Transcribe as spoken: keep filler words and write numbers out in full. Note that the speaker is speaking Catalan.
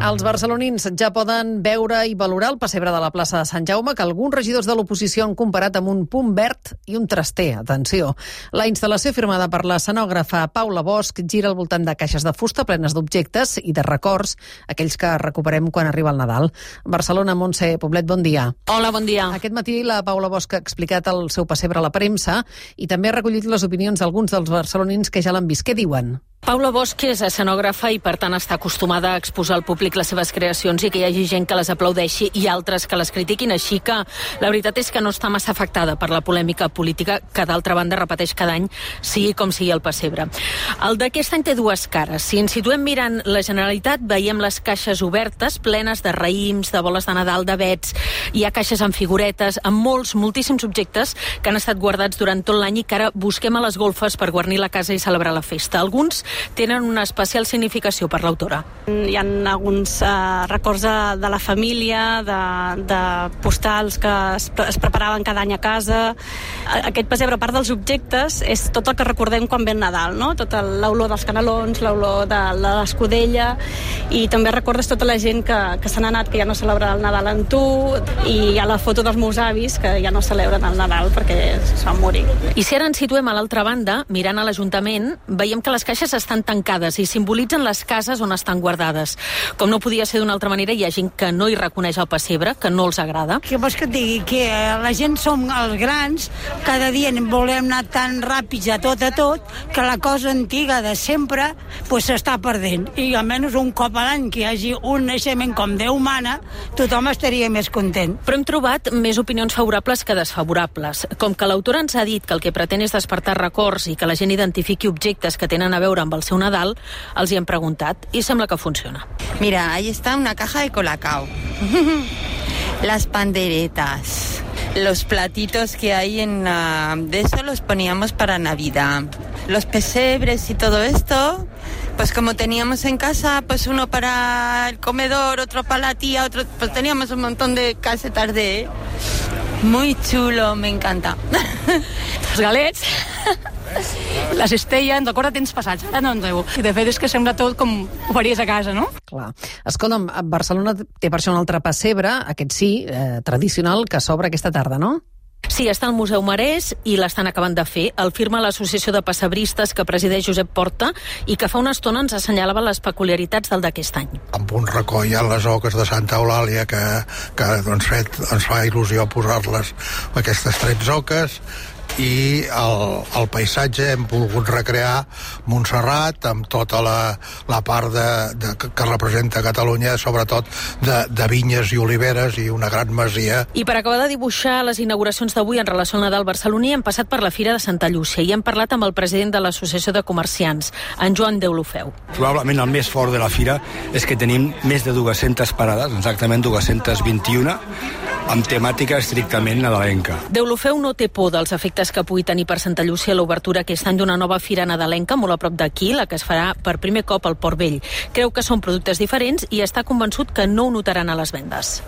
Els barcelonins ja poden veure i valorar el pessebre de la plaça de Sant Jaume, que alguns regidors de l'oposició han comparat amb un punt verd i un traster. Atenció. La instal·lació firmada per l'escenògrafa Paula Bosch gira al voltant de caixes de fusta plenes d'objectes i de records, aquells que recuperem quan arriba el Nadal. Barcelona, Montse Poblet, bon dia. Hola, bon dia. Aquest matí la Paula Bosch ha explicat el seu pessebre a la premsa i també ha recollit les opinions d'alguns dels barcelonins que ja l'han vist. Què diuen? Paula Bosch és escenògrafa i, per tant, està acostumada a exposar al públic les seves creacions i que hi hagi gent que les aplaudeixi i altres que les critiquin, així que la veritat és que no està massa afectada per la polèmica política que, d'altra banda, repeteix cada any, sigui com sigui el pessebre. El d'aquest any té dues cares. Si ens situem mirant la Generalitat, veiem les caixes obertes, plenes de raïms, de boles de Nadal, de vets. Hi ha caixes amb figuretes, amb molts, moltíssims objectes que han estat guardats durant tot l'any i que ara busquem a les golfes per guarnir la casa i celebrar la festa. Alguns tenen una especial significació per l'autora. Hi ha alguns uh, records de, de la família, de, de postals que es, es preparaven cada any a casa. Aquest pessebre, a part dels objectes, és tot el que recordem quan ve el Nadal, no? Tota l'olor dels canelons, l'olor de, de l'escudella, i també recordes tota la gent que, que se n'ha anat, que ja no celebra el Nadal amb tu, i hi ha la foto dels meus avis que ja no celebren el Nadal perquè es van morir. I si ara ens situem a l'altra banda, mirant a l'Ajuntament, veiem que les caixes estan tancades i simbolitzen les cases on estan guardades. Com no podia ser d'una altra manera, hi ha gent que no hi reconeix el pessebre, que no els agrada. Què vols que et digui? Que la gent som els grans, cada dia volem anar tan ràpids a tot a tot, que la cosa antiga de sempre pues, s'està perdent. I almenys un cop a l'any que hi hagi un naixement com Déu mana, tothom estaria més content. Però hem trobat més opinions favorables que desfavorables. Com que l'autora ens ha dit que el que pretén és despertar records i que la gent identifiqui objectes que tenen a veure amb el seu Nadal, els hi hem preguntat i sembla que funciona. Mira, ahí está una caja de Colacao. Las panderetas, los platitos que hay en la... de eso los poníamos para Navidad. Los pesebres y todo esto, pues como teníamos en casa, pues uno para el comedor, otro para la tía, otro... pues teníamos un montón de casetas de... Muy chulo, me encanta. Els galets, la cistella, ens recorda temps passats, ara no en treu. I de fet és que sembla tot com ho faries a casa, no? Clar. Escolta'm, Barcelona té per això un altre pessebre, aquest sí, eh, tradicional, que s'obre aquesta tarda, no? Sí, està al Museu Marès i l'estan acabant de fer. El firma l'Associació de Pessebristes que presideix Josep Porta i que fa una estona ens assenyalava les peculiaritats del d'aquest any. Amb un racó hi ha les oques de Santa Eulàlia que, que doncs, fet, ens fa il·lusió posar-les aquestes tretze oques, i el, el paisatge hem volgut recrear Montserrat amb tota la, la part de, de, que representa Catalunya, sobretot de, de vinyes i oliveres i una gran masia. I per acabar de dibuixar les inauguracions d'avui en relació al Nadal barceloní hem passat per la Fira de Santa Llúcia i hem parlat amb el president de l'Associació de Comerciants, en Joan Deulofeu. Probablement el més fort de la fira és que tenim més de dues-centes parades, exactament dues-centes vint-i-una, amb temàtica estrictament nadalenca. Deulofeu no té por dels efectes que pugui tenir per Santa Llúcia l'obertura aquest any d'una nova fira nadalenca molt a prop d'aquí, la que es farà per primer cop al Port Vell. Creu que són productes diferents i està convençut que no ho notaran a les vendes.